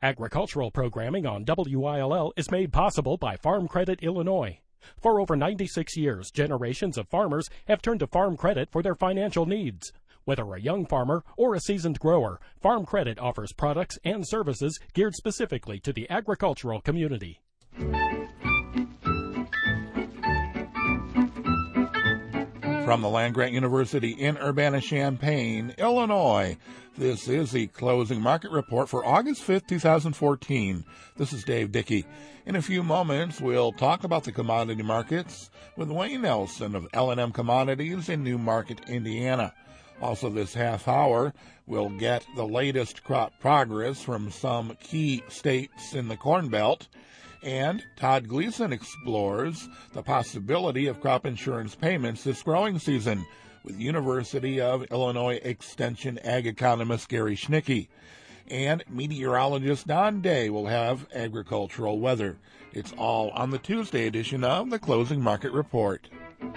Agricultural programming on WILL is made possible by Farm Credit Illinois. For over 96 years, generations of farmers have turned to Farm Credit for their financial needs. Whether a young farmer or a seasoned grower, Farm Credit offers products and services geared specifically to the agricultural community. From the Land-Grant University in Urbana-Champaign, Illinois, this is the closing market report for August 5th, 2014. This is Dave Dickey. In a few moments, we'll talk about the commodity markets with Wayne Nelson of L&M Commodities in New Market, Indiana. Also this half hour, we'll get the latest crop progress from some key states in the Corn Belt. And Todd Gleason explores the possibility of crop insurance payments this growing season with University of Illinois Extension ag economist Gary Schnicke. And meteorologist Don Day will have agricultural weather. It's all on the Tuesday edition of the Closing Market Report.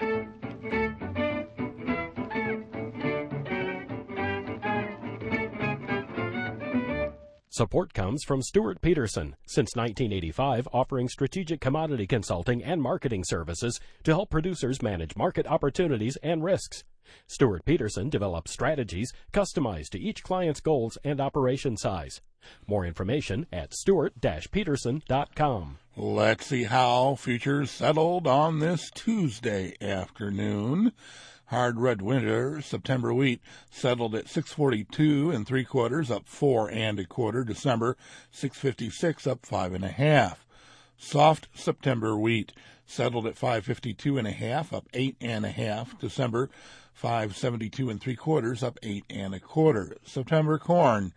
Support comes from Stuart Peterson, since 1985 offering strategic commodity consulting and marketing services to help producers manage market opportunities and risks. Stuart Peterson develops strategies customized to each client's goals and operation size. More information at stuart-peterson.com. Let's see how futures settled on this Tuesday afternoon. Hard red winter September wheat settled at 642 3/4, up 4 1/4. December 656, up 5 1/2. Soft September wheat settled at 552 1/2, up 8 1/2. December 572 3/4, up 8 1/4. September corn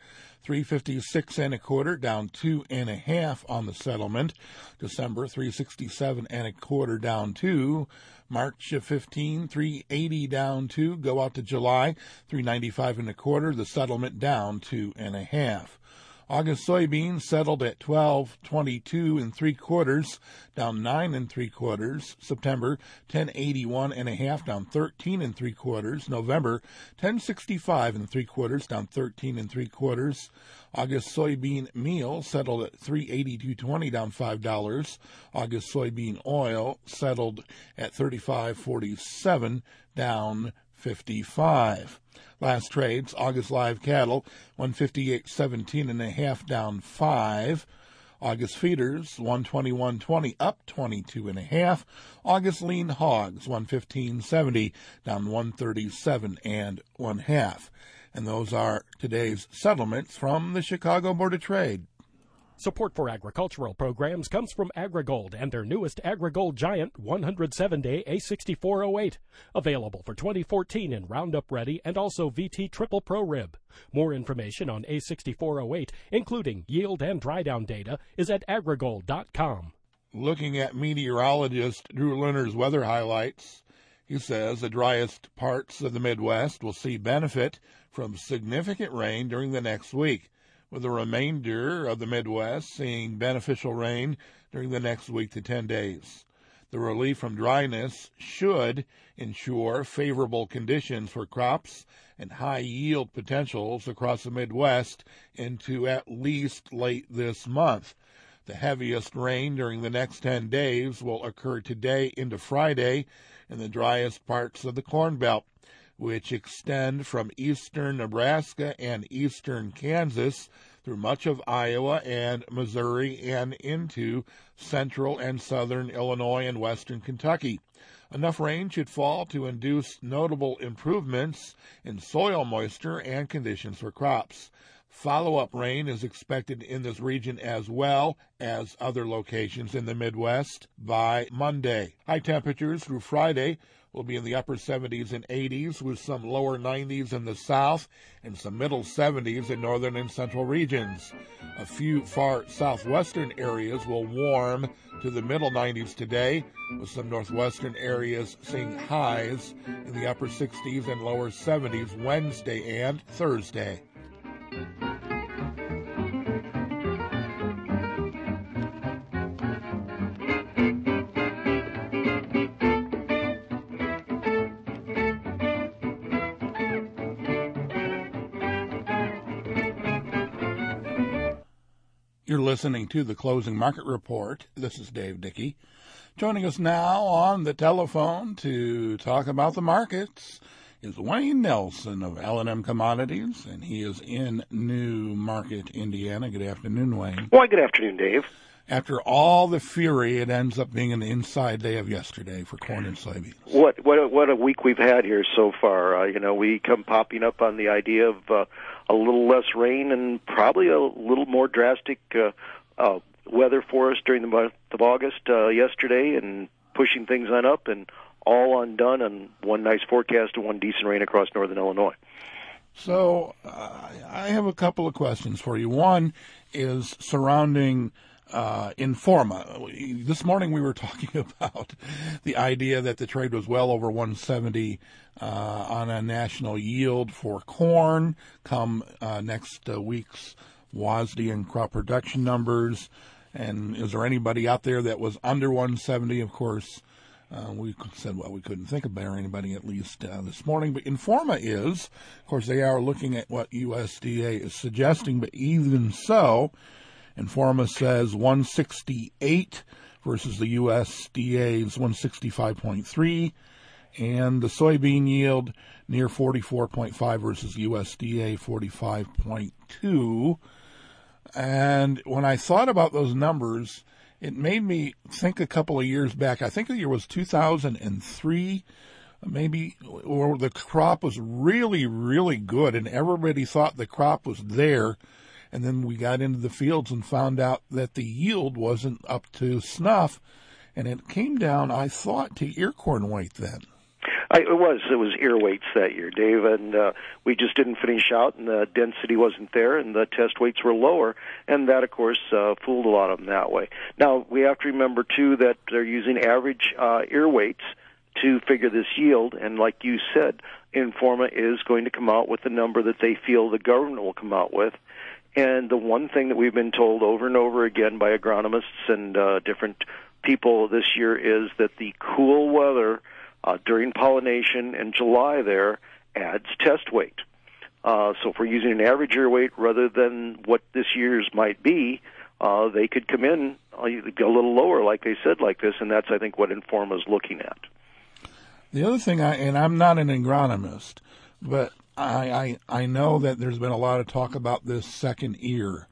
356 1/4, down 2 1/2 on the settlement. December 367 1/4, down 2. March 15, 380 down 2. Go out to July 395 1/4. The settlement down 2 1/2. August soybeans settled at 1222 3/4, down 9 3/4. September 1081 1/2, down 13 3/4. November 1065 3/4, down 13 3/4. August soybean meal settled at $382.20, down $5. August soybean oil settled at $35.47, down 55. Last trades, August live cattle 158.17 1/2, down 5. August feeders 121.20, up 22 1/2. August lean hogs 115.70, down 137 1/2. And those are today's settlements from the Chicago Board of Trade. Support for agricultural programs comes from AgriGold and their newest AgriGold Giant 107-day A6408, available for 2014 in Roundup Ready and also VT Triple Pro Rib. More information on A6408, including yield and dry down data, is at agrigold.com. Looking at meteorologist Drew Lerner's weather highlights, he says the driest parts of the Midwest will see benefit from significant rain during the next week, with the remainder of the Midwest seeing beneficial rain during the next week to 10 days. The relief from dryness should ensure favorable conditions for crops and high yield potentials across the Midwest into at least late this month. The heaviest rain during the next 10 days will occur today into Friday in the driest parts of the Corn Belt, which extend from eastern Nebraska and eastern Kansas through much of Iowa and Missouri and into central and southern Illinois and western Kentucky. Enough rain should fall to induce notable improvements in soil moisture and conditions for crops. Follow-up rain is expected in this region as well as other locations in the Midwest by Monday. High temperatures through Friday will be in the upper 70s and 80s, with some lower 90s in the south and some middle 70s in northern and central regions. A few far southwestern areas will warm to the middle 90s today, with some northwestern areas seeing highs in the upper 60s and lower 70s Wednesday and Thursday. You're listening to the Closing Market Report. This is Dave Dickey. Joining us now on the telephone to talk about the markets is Wayne Nelson of L&M Commodities, and he is in New Market, Indiana. Good afternoon, Wayne. Why, good afternoon, Dave. After all the fury, it ends up being an inside day of yesterday for corn and soybeans. What a week we've had here so far. We come popping up on the idea of a little less rain and probably a little more drastic weather for us during the month of August yesterday, and pushing things on up, and all undone on one nice forecast and one decent rain across northern Illinois. So I have a couple of questions for you. One is surrounding Informa. This morning we were talking about the idea that the trade was well over 170 on a national yield for corn come next week's WASDE and crop production numbers. And is there anybody out there that was under 170? Of course, we said, well, we couldn't think of anybody at least this morning. But Informa is, of course, they are looking at what USDA is suggesting. But even so, Informa says 168 versus the USDA's 165.3, and the soybean yield near 44.5 versus USDA 45.2. And when I thought about those numbers, it made me think a couple of years back. I think the year was 2003, maybe, where the crop was really, really good, and everybody thought the crop was there. And then we got into the fields and found out that the yield wasn't up to snuff, and it came down, I thought, to ear corn weight then. It was ear weights that year, Dave, and we just didn't finish out, and the density wasn't there, and the test weights were lower, and that, of course, fooled a lot of them that way. Now, we have to remember, too, that they're using average ear weights to figure this yield, and like you said, Informa is going to come out with the number that they feel the government will come out with. And the one thing that we've been told over and over again by agronomists and different people this year is that the cool weather during pollination in July there adds test weight. So if we're using an average year weight rather than what this year's might be, they could come in a little lower, like they said, like this, and that's, I think, what Informa is looking at. The other thing, and I'm not an agronomist, but I know that there's been a lot of talk about this second ear,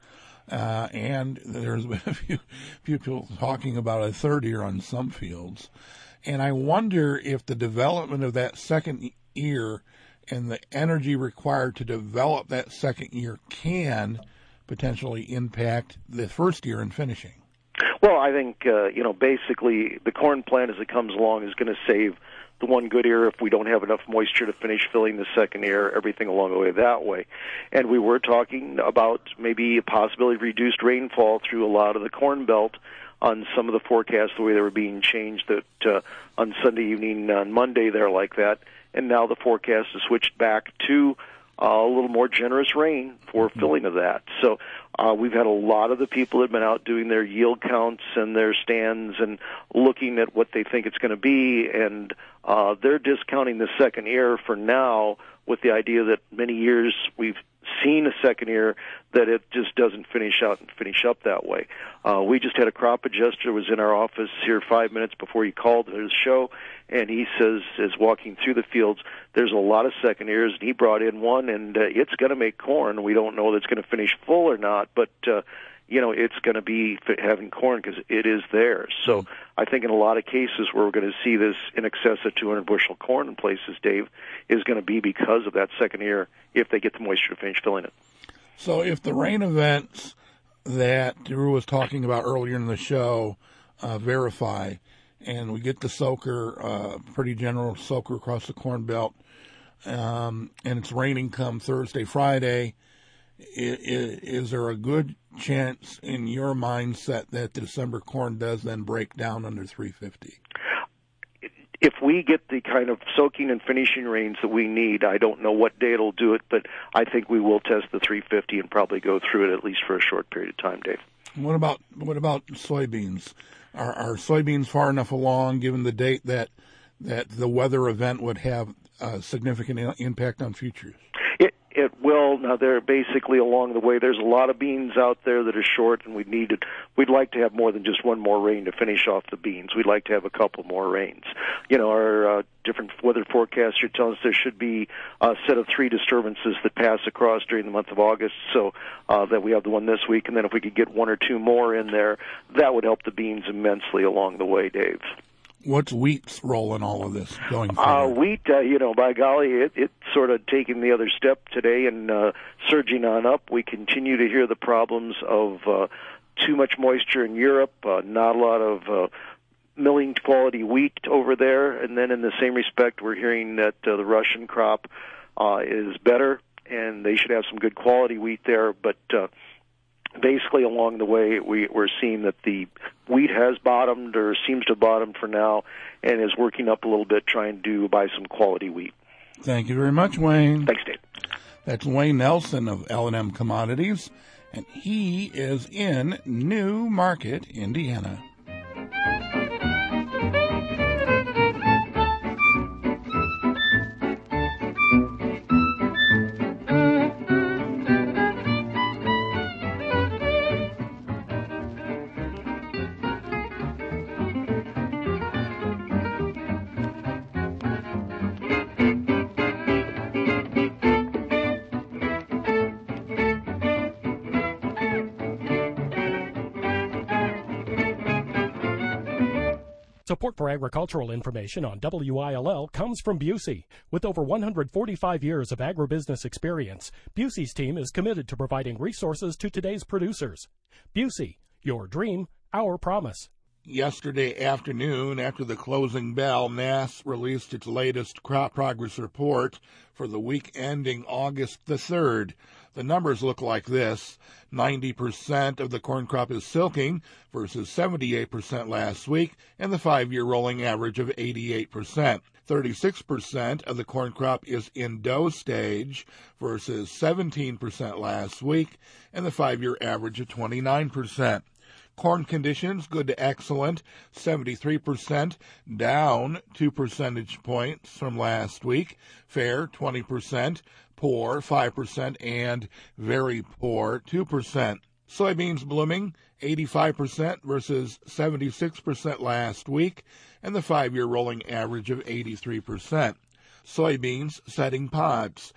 and there's been a few people talking about a third ear on some fields. And I wonder if the development of that second ear and the energy required to develop that second ear can potentially impact the first ear in finishing. Well, I think, basically the corn plant as it comes along is going to save the one good ear if we don't have enough moisture to finish filling the second ear, everything along the way that way. And we were talking about maybe a possibility of reduced rainfall through a lot of the corn belt on some of the forecasts, the way they were being changed that on Sunday evening, on Monday there like that. And now the forecast has switched back to a little more generous rain for filling of that. So we've had a lot of the people that have been out doing their yield counts and their stands and looking at what they think it's going to be, and they're discounting the second ear for now with the idea that many years we've seen a second ear that it just doesn't finish out and finish up that way. We just had a crop adjuster was in our office here 5 minutes before you called his show, and he says, as walking through the fields, there's a lot of second ears, and he brought in one, and it's going to make corn. We don't know that it's going to finish full or not, but it's going to be having corn because it is there. So I think in a lot of cases where we're going to see this in excess of 200 bushel corn in places, Dave, is going to be because of that second ear if they get the moisture to finish filling it. So if the rain events that Drew was talking about earlier in the show verify, and we get the soaker, pretty general soaker across the corn belt, and it's raining come Thursday, Friday, is there a good chance in your mindset that the December corn does then break down under 350? If we get the kind of soaking and finishing rains that we need, I don't know what day it'll do it, but I think we will test the 350 and probably go through it at least for a short period of time, Dave. What about soybeans? Are soybeans far enough along, given the date that the weather event would have a significant impact on futures? It will. Now, they're basically along the way. There's a lot of beans out there that are short, and we'd like to have more than just one more rain to finish off the beans. We'd like to have a couple more rains. Our different weather forecasts are telling us there should be a set of 3 disturbances that pass across during the month of August, so that we have the one this week, and then if we could get 1 or 2 more in there, that would help the beans immensely along the way, Dave. What's wheat's role in all of this going forward? Wheat, by golly, it's sort of taking the other step today and surging on up. We continue to hear the problems of too much moisture in Europe, not a lot of milling quality wheat over there, and then in the same respect, we're hearing that the Russian crop is better, and they should have some good quality wheat there, but basically along the way we're seeing that the wheat has bottomed or seems to have bottomed for now and is working up a little bit trying to buy some quality wheat. Thank you very much, Wayne. Thanks, Dave. That's Wayne Nelson of L&M Commodities, and he is in New Market, Indiana. Support for agricultural information on WILL comes from Busey. With over 145 years of agribusiness experience, Busey's team is committed to providing resources to today's producers. Busey, your dream, our promise. Yesterday afternoon, after the closing bell, NASS released its latest crop progress report for the week ending August the 3rd. The numbers look like this. 90% of the corn crop is silking versus 78% last week, and the 5-year rolling average of 88%. 36% of the corn crop is in dough stage versus 17% last week, and the 5-year average of 29%. Corn conditions, good to excellent, 73%, down 2 percentage points from last week. Fair, 20%, poor, 5%, and very poor, 2%. Soybeans blooming, 85% versus 76% last week, and the 5-year rolling average of 83%. Soybeans setting pods,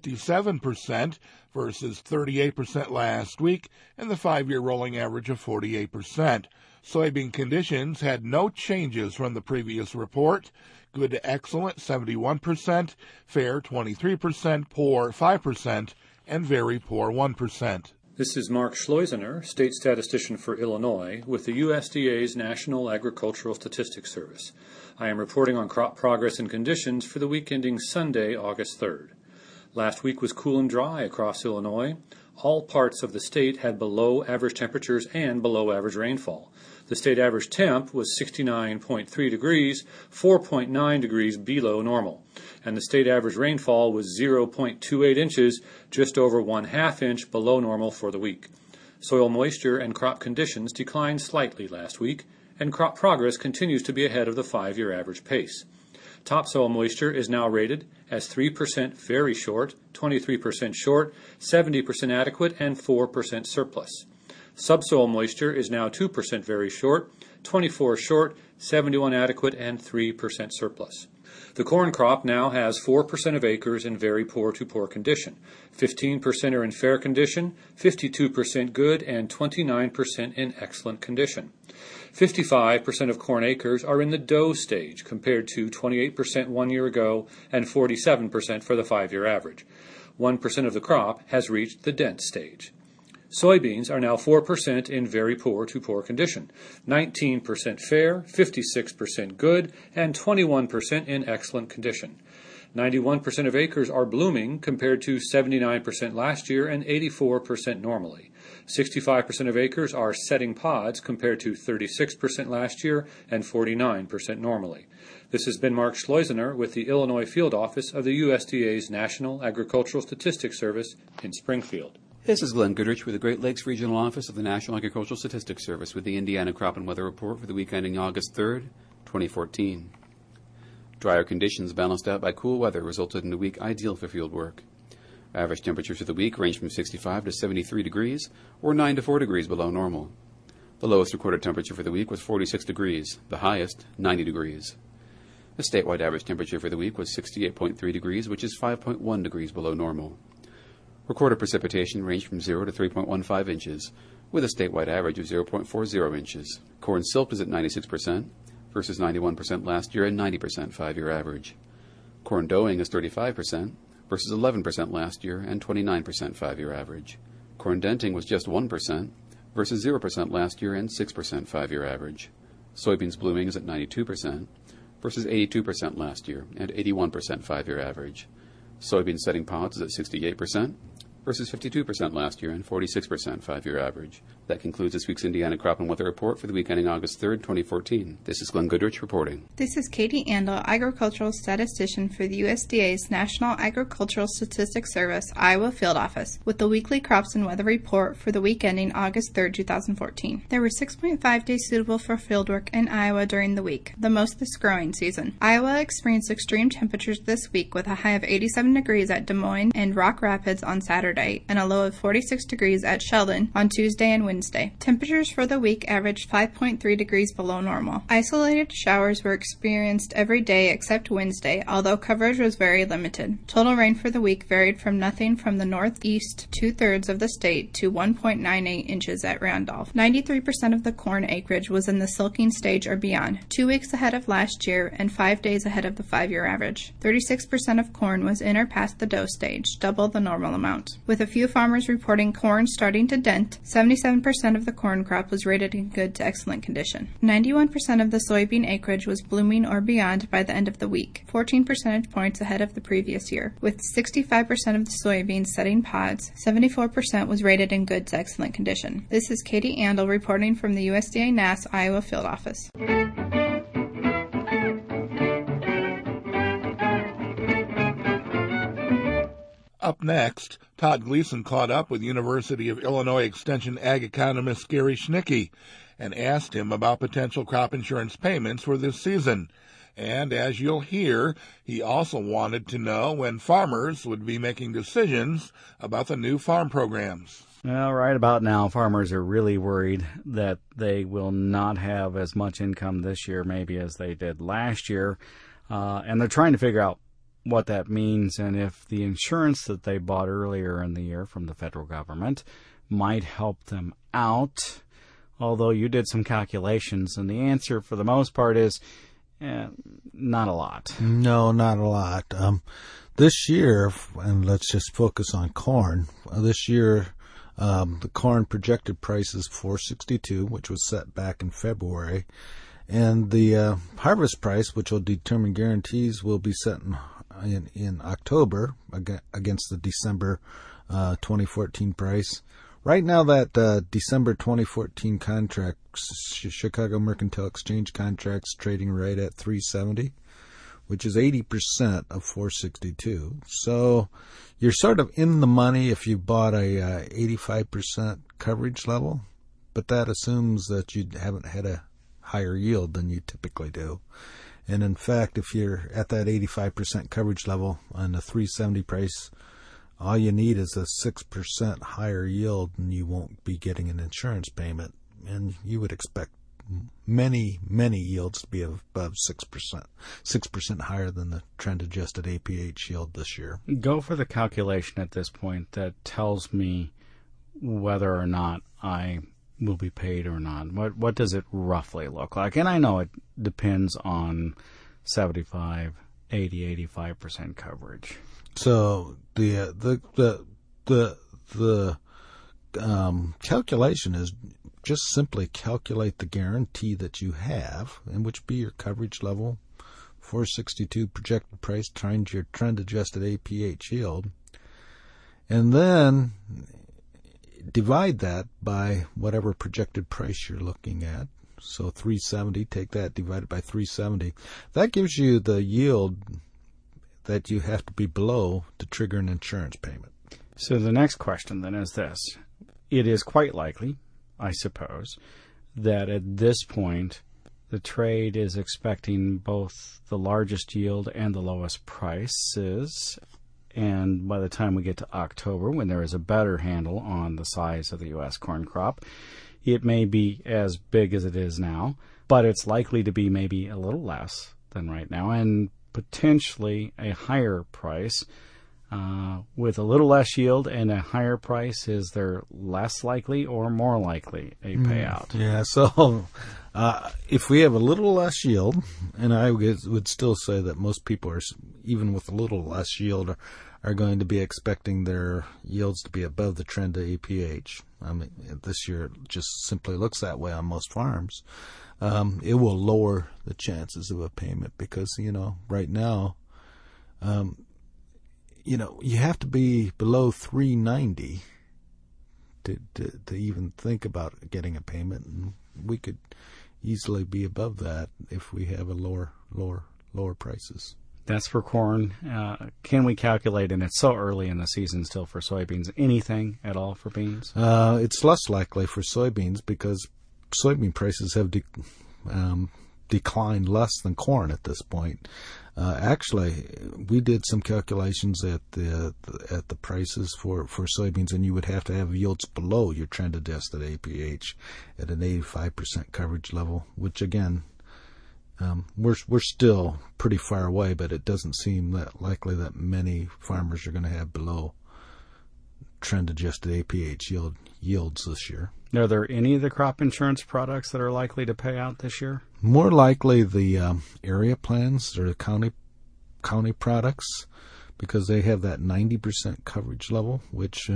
57% versus 38% last week, and the 5-year rolling average of 48%. Soybean conditions had no changes from the previous report. Good to excellent, 71%, fair, 23%, poor, 5%, and very poor, 1%. This is Mark Schleusener, State Statistician for Illinois, with the USDA's National Agricultural Statistics Service. I am reporting on crop progress and conditions for the week ending Sunday, August 3rd. Last week was cool and dry across Illinois. All parts of the state had below average temperatures and below average rainfall. The state average temp was 69.3 degrees, 4.9 degrees below normal. And the state average rainfall was 0.28 inches, just over 1/2 inch below normal for the week. Soil moisture and crop conditions declined slightly last week, and crop progress continues to be ahead of the 5-year average pace. Topsoil moisture is now rated as 3% very short, 23% short, 70% adequate, and 4% surplus. Subsoil moisture is now 2% very short, 24 short, 71 adequate, and 3% surplus. The corn crop now has 4% of acres in very poor to poor condition, 15% are in fair condition, 52% good, and 29% in excellent condition. 55% of corn acres are in the dough stage compared to 28% 1 year ago and 47% for the 5-year average. 1% of the crop has reached the dent stage. Soybeans are now 4% in very poor to poor condition, 19% fair, 56% good, and 21% in excellent condition. 91% of acres are blooming compared to 79% last year and 84% normally. 65% of acres are setting pods compared to 36% last year and 49% normally. This has been Mark Schleusener with the Illinois Field Office of the USDA's National Agricultural Statistics Service in Springfield. This is Glenn Goodrich with the Great Lakes Regional Office of the National Agricultural Statistics Service with the Indiana Crop and Weather Report for the week ending August 3rd, 2014. Drier conditions balanced out by cool weather resulted in a week ideal for field work. Average temperatures for the week range from 65 to 73 degrees, or 9 to 4 degrees below normal. The lowest recorded temperature for the week was 46 degrees, the highest 90 degrees. The statewide average temperature for the week was 68.3 degrees, which is 5.1 degrees below normal. Recorded precipitation ranged from 0 to 3.15 inches, with a statewide average of 0.40 inches. Corn silt is at 96% versus 91% last year and 90% 5-year average. Corn dowing is 35% versus 11% last year and 29% 5-year average. Corn denting was just 1% versus 0% last year and 6% 5-year average. Soybeans blooming is at 92% versus 82% last year and 81% 5-year average. Soybean setting pods is at 68% versus 52% last year and 46% 5-year average. That concludes this week's Indiana Crop and Weather Report for the week ending August 3rd, 2014. This is Glenn Goodrich reporting. This is Katie Andel, Agricultural Statistician for the USDA's National Agricultural Statistics Service, Iowa Field Office, with the weekly Crops and Weather Report for the week ending August 3rd, 2014. There were 6.5 days suitable for fieldwork in Iowa during the week, the most this growing season. Iowa experienced extreme temperatures this week with a high of 87 degrees at Des Moines and Rock Rapids on Saturday, and a low of 46 degrees at Sheldon on Tuesday and Wednesday. Temperatures for the week averaged 5.3 degrees below normal. Isolated showers were experienced every day except Wednesday, although coverage was very limited. Total rain for the week varied from nothing from the northeast 2/3 of the state to 1.98 inches at Randolph. 93% of the corn acreage was in the silking stage or beyond, 2 weeks ahead of last year and 5 days ahead of the 5-year average. 36% of corn was in or past the dough stage, double the normal amount. With a few farmers reporting corn starting to dent, 77% of the corn crop was rated in good to excellent condition. 91% of the soybean acreage was blooming or beyond by the end of the week, 14 percentage points ahead of the previous year. With 65% of the soybeans setting pods, 74% was rated in good to excellent condition. This is Katie Andel reporting from the USDA NASS Iowa Field Office. Up next, Todd Gleason caught up with University of Illinois Extension ag economist Gary Schnicke and asked him about potential crop insurance payments for this season. And as you'll hear, he also wanted to know when farmers would be making decisions about the new farm programs. Well, right about now, farmers are really worried that they will not have as much income this year maybe as they did last year, and they're trying to figure out what that means and if the insurance that they bought earlier in the year from the federal government might help them out. Although you did some calculations, and the answer for the most part is not a lot. No, not a lot. This year, and let's just focus on corn, this year the corn projected price is $4.62, which was set back in February, and the harvest price, which will determine guarantees, will be set in October against the December 2014 price. Right now, that December 2014 contract, Chicago Mercantile Exchange contracts, trading right at $3.70, which is 80% of $4.62. So you're sort of in the money if you bought a 85% coverage level, but that assumes that you haven't had a higher yield than you typically do. And in fact, if you're at that 85% coverage level on the $3.70 price, all you need is a 6% higher yield, and you won't be getting an insurance payment. And you would expect many yields to be above 6% higher than the trend-adjusted APH yield this year. Go for the calculation at this point that tells me whether or not I will be paid or not. What does it roughly look like? And I know it depends on 75, 80, 85% coverage. So the calculation is just simply calculate the guarantee that you have, and which be your coverage level, 462 projected price times your trend-adjusted APH yield, and then divide that by whatever projected price you're looking at. So 370, take that divided by 370. That gives you the yield that you have to be below to trigger an insurance payment. So the next question then is this. It is quite likely, I suppose, that at this point the trade is expecting both the largest yield and the lowest prices, and by the time we get to October, when there is a better handle on the size of the U.S. corn crop, it may be as big as it is now, but it's likely to be maybe a little less than right now, and potentially a higher price. With a little less yield and a higher price, is there less likely or more likely a payout? Yeah, so if we have a little less yield, and I would still say that most people are, even with a little less yield, are going to be expecting their yields to be above the trend of APH. I mean, this year it just simply looks that way on most farms. It will lower the chances of a payment because, right now, you have to be below 390 to even think about getting a payment, and we could easily be above that if we have a lower prices. That's for corn. Can we calculate, and it's so early in the season still for soybeans, anything at all for beans? It's less likely for soybeans because soybean prices have declined less than corn at this point. Actually, we did some calculations at the prices for soybeans, and you would have to have yields below your trend adjusted APH at an 85% coverage level, which again, we're still pretty far away, but it doesn't seem that likely that many farmers are going to have below trend adjusted APH yields this year. Are there any of the crop insurance products that are likely to pay out this year? More likely the area plans or the county products, because they have that 90% coverage level, which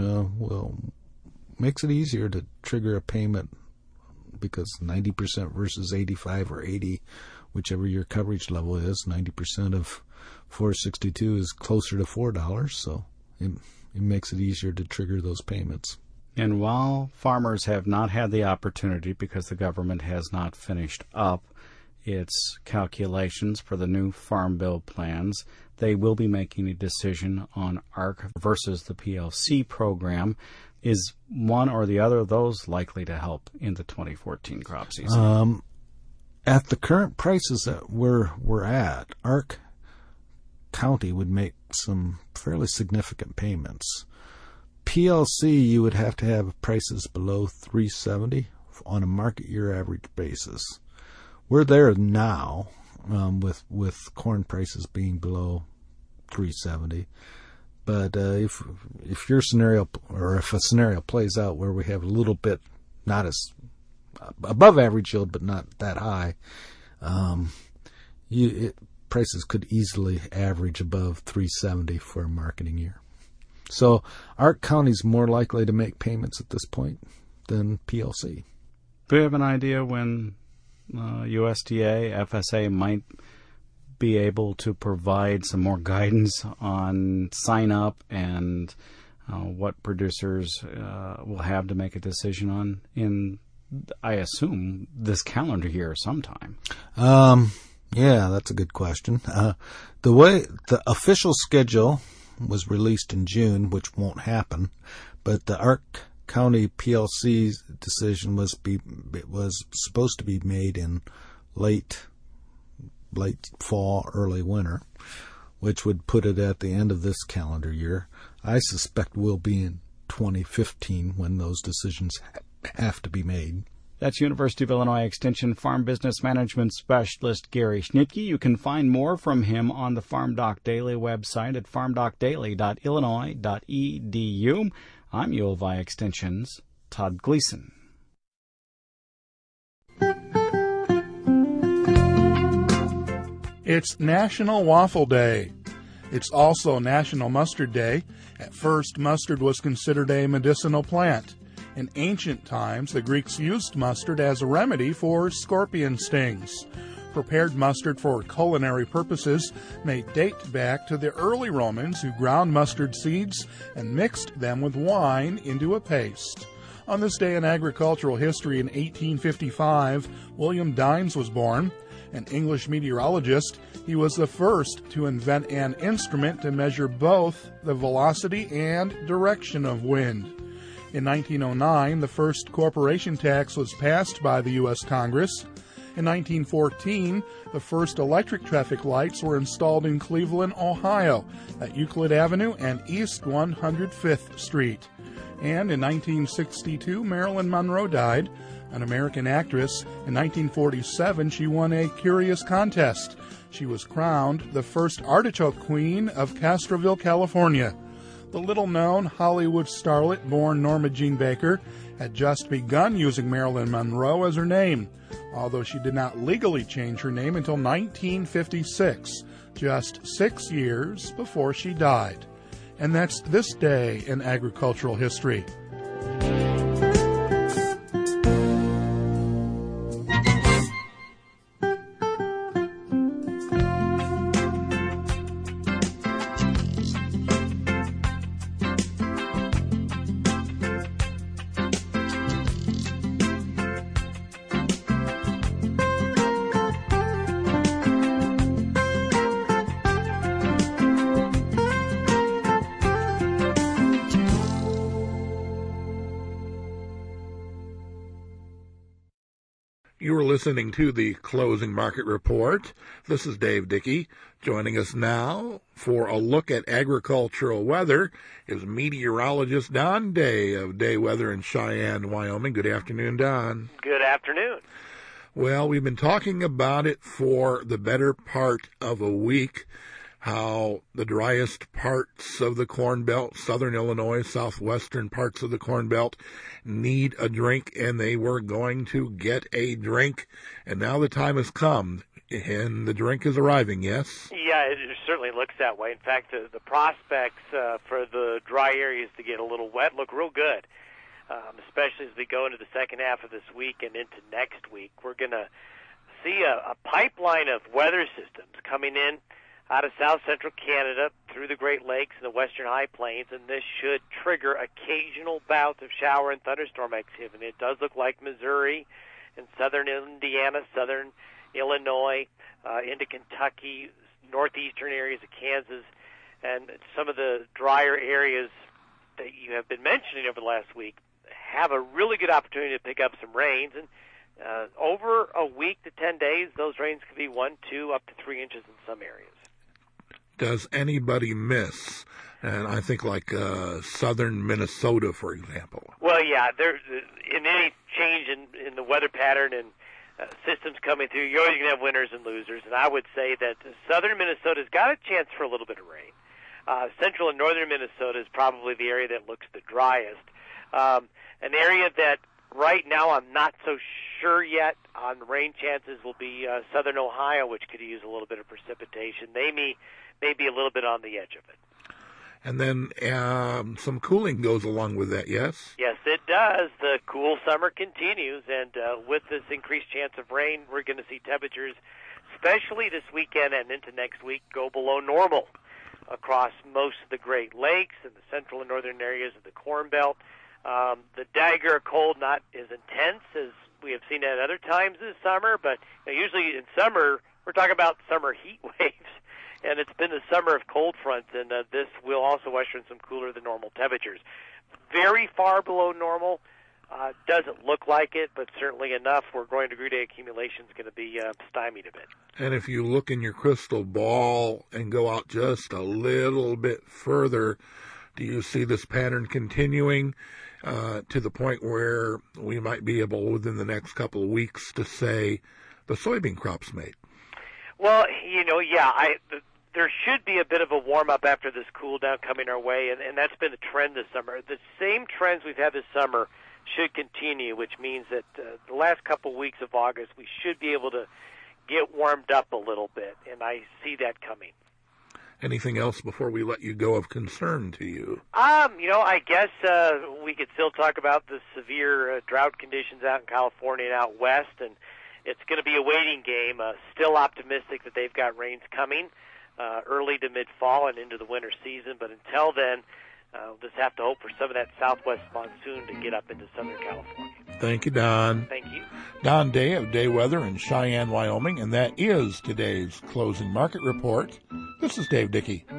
makes it easier to trigger a payment, because 90% versus 85 or 80, whichever your coverage level is, 90% of $4.62 is closer to $4, so it makes it easier to trigger those payments. And while farmers have not had the opportunity, because the government has not finished up its calculations for the new Farm Bill plans, they will be making a decision on ARC versus the PLC program. Is one or the other of those likely to help in the 2014 crop season? At the current prices that we're at, ARC County would make some fairly significant payments. PLC, you would have to have prices below 370 on a market year average basis. We're there now, with corn prices being below 370. But if your scenario, or if a scenario plays out where we have a little bit, not as above average yield, but not that high, prices could easily average above 370 for a marketing year. So ARC County's more likely to make payments at this point than PLC. Do you have an idea when USDA, FSA might be able to provide some more guidance on sign up and what producers will have to make a decision on in, I assume, this calendar year sometime? Yeah, that's a good question. The official schedule was released in June, which won't happen, but the ARC County PLC's decision was supposed to be made in late fall, early winter, which would put it at the end of this calendar year. I suspect we'll be in 2015 when those decisions have to be made. That's University of Illinois Extension Farm Business Management Specialist Gary Schnitke. You can find more from him on the Farm Doc Daily website at farmdocdaily.illinois.edu. I'm U of I Extension's Todd Gleason. It's National Waffle Day. It's also National Mustard Day. At first, mustard was considered a medicinal plant. In ancient times, the Greeks used mustard as a remedy for scorpion stings. Prepared mustard for culinary purposes may date back to the early Romans, who ground mustard seeds and mixed them with wine into a paste. On this day in agricultural history in 1855, William Dines was born. An English meteorologist, he was the first to invent an instrument to measure both the velocity and direction of wind. In 1909, the first corporation tax was passed by the U.S. Congress. In 1914, the first electric traffic lights were installed in Cleveland, Ohio, at Euclid Avenue and East 105th Street. And in 1962, Marilyn Monroe died, an American actress. In 1947, she won a curious contest. She was crowned the first artichoke queen of Castroville, California. The little-known Hollywood starlet born Norma Jean Baker had just begun using Marilyn Monroe as her name, although she did not legally change her name until 1956, just 6 years before she died. And that's this day in agricultural history. You are listening to the Closing Market Report. This is Dave Dickey. Joining us now for a look at agricultural weather is meteorologist Don Day of Day Weather in Cheyenne, Wyoming. Good afternoon, Don. Good afternoon. Well, we've been talking about it for the better part of a week, how the driest parts of the Corn Belt, southern Illinois, southwestern parts of the Corn Belt, need a drink, and they were going to get a drink. And now the time has come, and the drink is arriving, yes? Yeah, it certainly looks that way. In fact, the prospects for the dry areas to get a little wet look real good, especially as we go into the second half of this week and into next week. We're going to see a pipeline of weather systems coming in out of south central Canada through the Great Lakes and the western high plains, and this should trigger occasional bouts of shower and thunderstorm activity. It does look like Missouri and southern Indiana, southern Illinois, into Kentucky, northeastern areas of Kansas, and some of the drier areas that you have been mentioning over the last week have a really good opportunity to pick up some rains. And over a week to 10 days, those rains could be 1, 2, up to 3 inches in some areas. Does anybody miss? And I think like southern Minnesota, for example. Well, yeah, there in any change in the weather pattern and systems coming through, you're always going to have winners and losers. And I would say that southern Minnesota's got a chance for a little bit of rain. Central and northern Minnesota is probably the area that looks the driest. An area that right now I'm not so sure yet on rain chances will be southern Ohio, which could use a little bit of precipitation. They may be a little bit on the edge of it. And then some cooling goes along with that, yes? Yes, it does. The cool summer continues, and with this increased chance of rain, we're going to see temperatures, especially this weekend and into next week, go below normal across most of the Great Lakes and the central and northern areas of the Corn Belt. The dagger cold not as intense as we have seen at other times this summer, but usually in summer, we're talking about summer heat waves. And it's been the summer of cold fronts, and this will also usher in some cooler than normal temperatures. Very far below normal, doesn't look like it, but certainly enough where growing degree day accumulation is going to be stymied a bit. And if you look in your crystal ball and go out just a little bit further, do you see this pattern continuing to the point where we might be able within the next couple of weeks to say the soybean crop's made? Well, there should be a bit of a warm-up after this cool-down coming our way, and that's been a trend this summer. The same trends we've had this summer should continue, which means that the last couple weeks of August, we should be able to get warmed up a little bit, and I see that coming. Anything else before we let you go of concern to you? I guess we could still talk about the severe drought conditions out in California and out west, and it's going to be a waiting game. Still optimistic that they've got rains coming early to mid-fall and into the winter season. But until then, we'll just have to hope for some of that southwest monsoon to get up into southern California. Thank you, Don. Thank you. Don Day of Day Weather in Cheyenne, Wyoming. And that is today's Closing Market Report. This is Dave Dickey.